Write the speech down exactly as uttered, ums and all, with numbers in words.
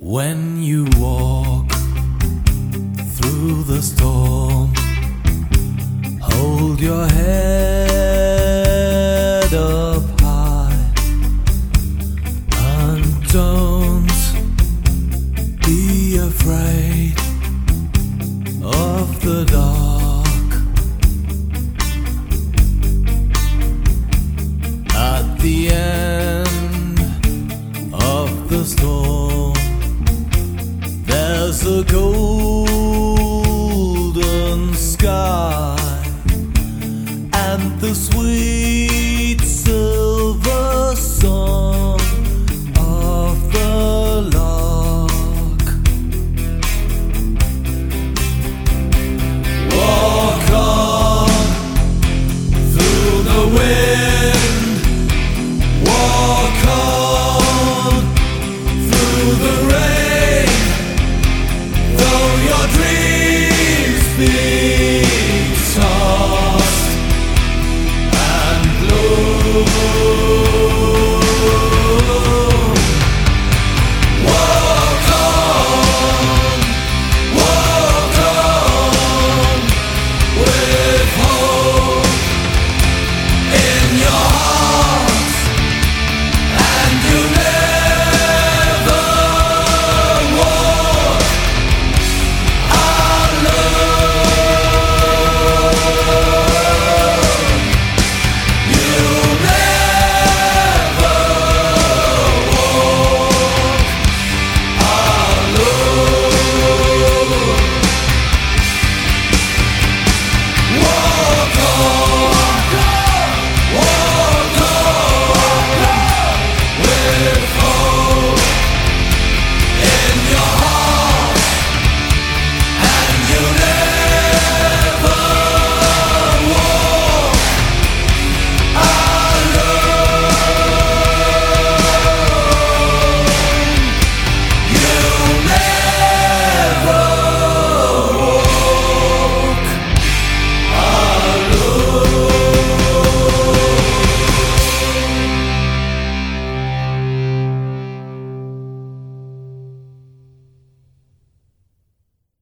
When you walk through the storm, hold your head up high and don't be afraid of the dark. At the end of the storm, there's a golden sky and the sweet